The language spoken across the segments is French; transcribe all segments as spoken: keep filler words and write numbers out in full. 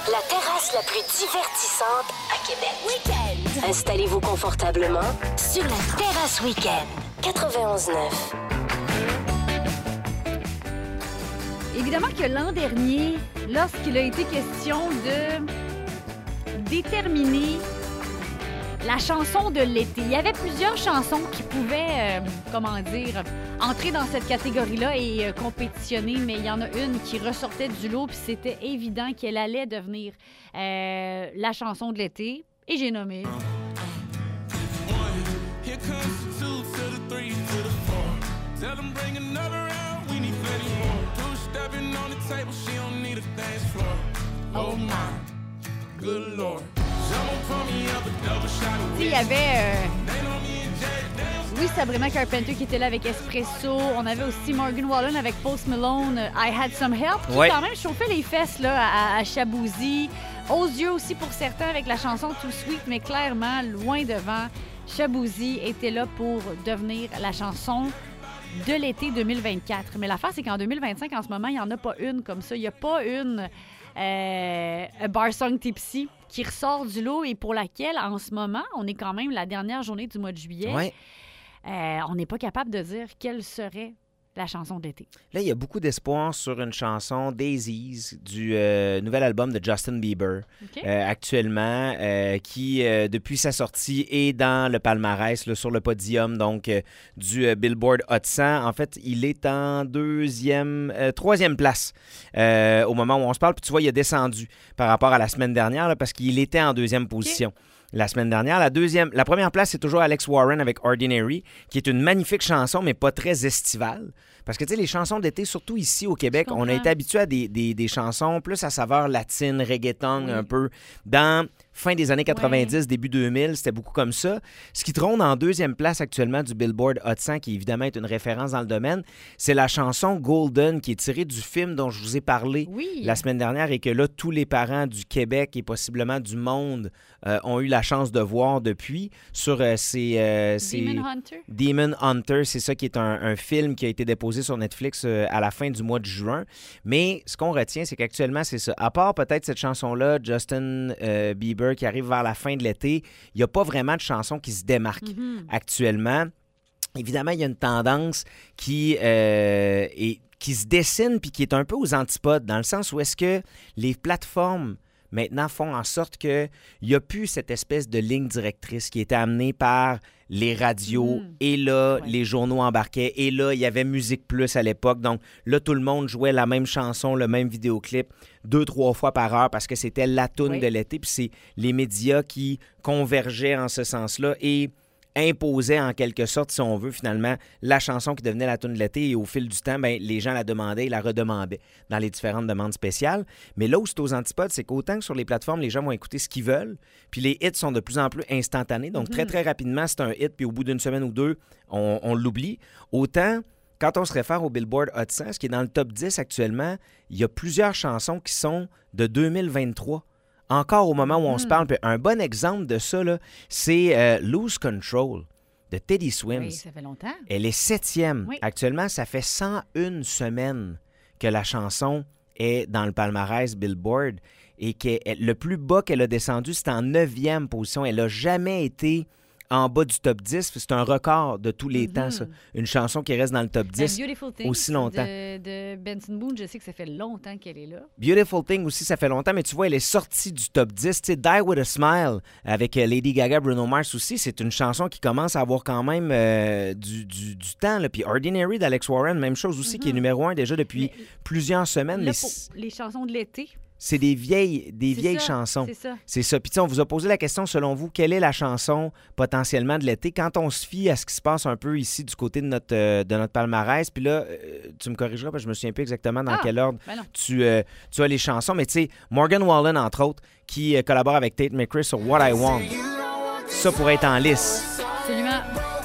la terrasse la plus divertissante à Québec. Week-end. Installez-vous confortablement sur la terrasse Week-end. quatre-vingt-onze neuf. Évidemment que l'an dernier, lorsqu'il a été question de déterminer la chanson de l'été, il y avait plusieurs chansons qui pouvaient, euh, comment dire, entrer dans cette catégorie-là et euh, compétitionner, mais il y en a une qui ressortait du lot, puis c'était évident qu'elle allait devenir euh, la chanson de l'été, et j'ai nommé... Oh my good Lord. Il y avait euh, Louis Sabrina Carpenter qui était là avec Espresso. On avait aussi Morgan Wallen avec Post Malone, I Had Some Help, qui ouais. quand même chauffait les fesses là, à, à Shaboozey. Aux yeux aussi pour certains avec la chanson Too Sweet, mais clairement, loin devant, Shaboozey était là pour devenir la chanson de l'été deux mille vingt-quatre. Mais l'affaire, c'est qu'en deux mille vingt-cinq, en ce moment, il n'y en a pas une comme ça. Il n'y a pas une euh, A Bar Song Tipsy qui ressort du lot et pour laquelle, en ce moment, on est quand même la dernière journée du mois de juillet. Ouais. Euh, on n'est pas capable de dire quelle serait la chanson d'été. Là, il y a beaucoup d'espoir sur une chanson Daisies du euh, nouvel album de Justin Bieber, Okay. euh, actuellement, euh, qui, euh, depuis sa sortie, est dans le palmarès, là, sur le podium donc euh, du euh, Billboard Hot cent. En fait, il est en deuxième, euh, troisième place euh, au moment où on se parle. Puis tu vois, il a descendu par rapport à la semaine dernière là, parce qu'il était en deuxième position. Okay. La semaine dernière. La deuxième, la première place, c'est toujours Alex Warren avec Ordinary, qui est une magnifique chanson, mais pas très estivale. Parce que, tu sais, les chansons d'été, surtout ici au Québec, on a été habitué à des, des, des chansons plus à saveur latine, reggaeton, oui. un peu. Dans fin des années quatre-vingt-dix, ouais. début deux mille, c'était beaucoup comme ça. Ce qui trône en deuxième place actuellement du Billboard Hot cent, qui évidemment est une référence dans le domaine, c'est la chanson Golden, qui est tirée du film dont je vous ai parlé oui. la semaine dernière et que là, tous les parents du Québec et possiblement du monde euh, ont eu la chance de voir depuis sur euh, ces... Euh, Demon Hunter. Demon Hunter, c'est ça qui est un, un film qui a été déposé sur Netflix euh, à la fin du mois de juin. Mais ce qu'on retient, c'est qu'actuellement, c'est ça. À part peut-être cette chanson-là, Justin euh, Bieber, qui arrive vers la fin de l'été, il n'y a pas vraiment de chanson qui se démarque mm-hmm. actuellement. Évidemment, il y a une tendance qui, euh, est, qui se dessine puis qui est un peu aux antipodes, dans le sens où est-ce que les plateformes maintenant font en sorte qu'il n'y a plus cette espèce de ligne directrice qui était amenée par les radios. Mmh. Et là, ouais. les journaux embarquaient. Et là, il y avait Musique Plus à l'époque. Donc là, tout le monde jouait la même chanson, le même vidéoclip, deux, trois fois par heure parce que c'était la toune oui. de l'été. Puis c'est les médias qui convergeaient en ce sens-là et imposait en quelque sorte, si on veut, finalement, la chanson qui devenait la toune de l'été. Et au fil du temps, ben, les gens la demandaient et la redemandaient dans les différentes demandes spéciales. Mais là où c'est aux antipodes, c'est qu'autant que sur les plateformes, les gens vont écouter ce qu'ils veulent, puis les hits sont de plus en plus instantanés. Donc, mm-hmm. très, très rapidement, c'est un hit, puis au bout d'une semaine ou deux, on, on l'oublie. Autant, quand on se réfère au Billboard Hot cent, ce qui est dans le top dix actuellement, il y a plusieurs chansons qui sont de deux mille vingt-trois. Encore au moment où on mmh. se parle. Un bon exemple de ça, là, c'est euh, Lose Control de Teddy Swims. Oui, ça fait longtemps. Elle est septième. Oui. Actuellement, ça fait cent une semaines que la chanson est dans le palmarès Billboard et que le plus bas qu'elle a descendu, c'est en neuvième position. Elle n'a jamais été en bas du top dix. C'est un record de tous les mm-hmm. temps, ça. Une chanson qui reste dans le top dix aussi longtemps. De, de Benson Boone, je sais que ça fait longtemps qu'elle est là. Beautiful Thing aussi, ça fait longtemps, mais tu vois, elle est sortie du top dix. Tu sais, Die With A Smile avec Lady Gaga, Bruno Mars aussi, c'est une chanson qui commence à avoir quand même euh, du, du, du temps. Là. Puis Ordinary d'Alex Warren, même chose aussi, mm-hmm. qui est numéro un déjà depuis mais, plusieurs semaines. Là, mais pour les chansons de l'été, c'est des vieilles, des c'est vieilles ça, chansons. C'est ça. C'est ça. Puis, tu sais, on vous a posé la question, selon vous, quelle est la chanson potentiellement de l'été? Quand on se fie à ce qui se passe un peu ici du côté de notre, euh, de notre palmarès, puis là, euh, tu me corrigeras parce que je me souviens plus exactement dans ah, quel ordre ben tu, euh, tu as les chansons. Mais tu sais, Morgan Wallen, entre autres, qui euh, collabore avec Tate McRae sur What I Want. Ça pourrait être en lice. Absolument.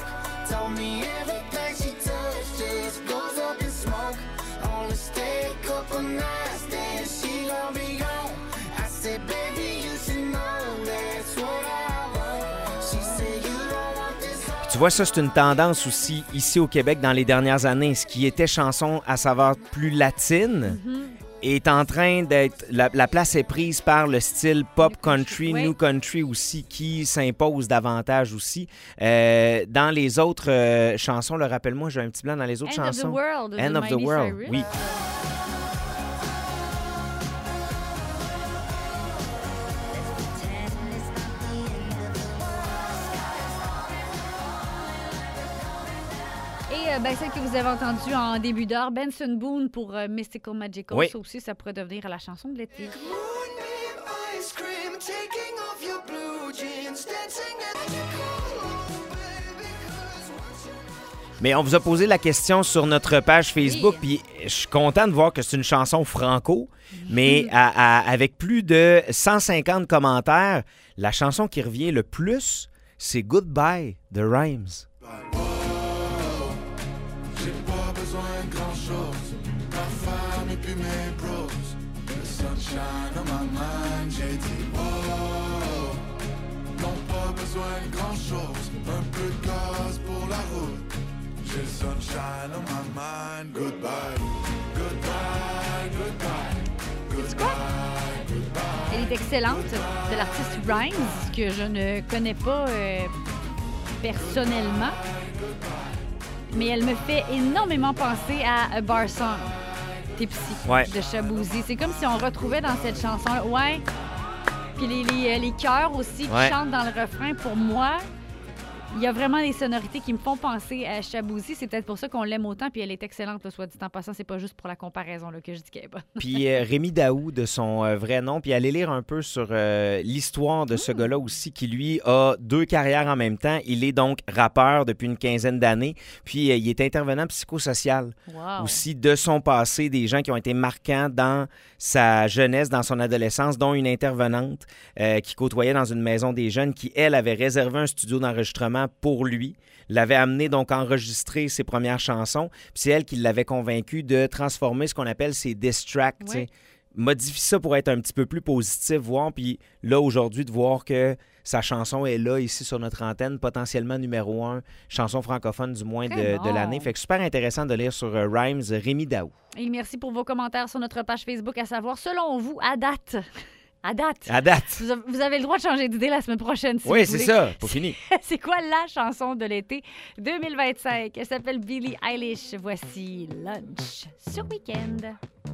Tu vois, ça, c'est une tendance aussi ici au Québec dans les dernières années. Ce qui était chanson à saveur plus latine mm-hmm. est en train d'être... La, la place est prise par le style pop country, oui. new country aussi, qui s'impose davantage aussi. Euh, dans les autres euh, chansons, le rappelle-moi, j'ai un petit blanc dans les autres End chansons. of the World. End de of the Miley World, Cyrus. oui. Et euh, ben, celle que vous avez entendue en début d'heure, Benson Boone pour euh, Mystical Magical. Oui. Ça aussi, ça pourrait devenir la chanson de l'été. Mais on vous a posé la question sur notre page Facebook, puis je suis content de voir que c'est une chanson franco, mais à- à- avec plus de cent cinquante commentaires, la chanson qui revient le plus, c'est Goodbye de Rhymes. J'ai pas besoin de grand chose, ma femme et puis mes bros. Le sunshine on my mind, j'ai dit oh. Non, pas besoin de grand chose, un peu de gaz pour la route. J'ai le sunshine on my mind, goodbye, goodbye, goodbye, goodbye, goodbye. Elle est excellente, de l'artiste Rhymes, que je ne connais pas euh, personnellement. Mais elle me fait énormément penser à A Bar Song, Tipsy, Ouais. de Shaboozey. C'est comme si on retrouvait dans cette chanson-là. Ouais. Puis les, les, les chœurs aussi qui Ouais. chantent dans le refrain, pour moi, il y a vraiment des sonorités qui me font penser à Shaboozey. C'est peut-être pour ça qu'on l'aime autant. Puis elle est excellente, là, soit dit en passant. C'est pas juste pour la comparaison là, que je dis qu'elle est bonne. Puis euh, Rémi Daou, de son euh, vrai nom, puis allez lire un peu sur euh, l'histoire de ce gars-là aussi, qui lui a deux carrières en même temps. Il est donc rappeur depuis une quinzaine d'années, puis euh, il est intervenant psychosocial Wow. aussi de son passé, des gens qui ont été marquants dans sa jeunesse, dans son adolescence, dont une intervenante euh, qui côtoyait dans une maison des jeunes, qui, elle, avait réservé un studio d'enregistrement pour lui, l'avait amené donc enregistrer ses premières chansons, puis c'est elle qui l'avait convaincu de transformer ce qu'on appelle ses diss tracks, tu sais. Oui. Modifie ça pour être un petit peu plus positif, voir, puis là, aujourd'hui, de voir que sa chanson est là, ici, sur notre antenne, potentiellement numéro un, chanson francophone du moins Très de, bon. de l'année. Fait que super intéressant de lire sur euh, Rhymes, Rémi Daou. Et merci pour vos commentaires sur notre page Facebook, à savoir, selon vous, à date, à date, À date. vous avez, vous avez le droit de changer d'idée la semaine prochaine. Si Oui, vous c'est voulez. ça, pas fini. C'est quoi la chanson de l'été deux mille vingt-cinq? Elle s'appelle Billie Eilish. Voici Lunch sur Weekend.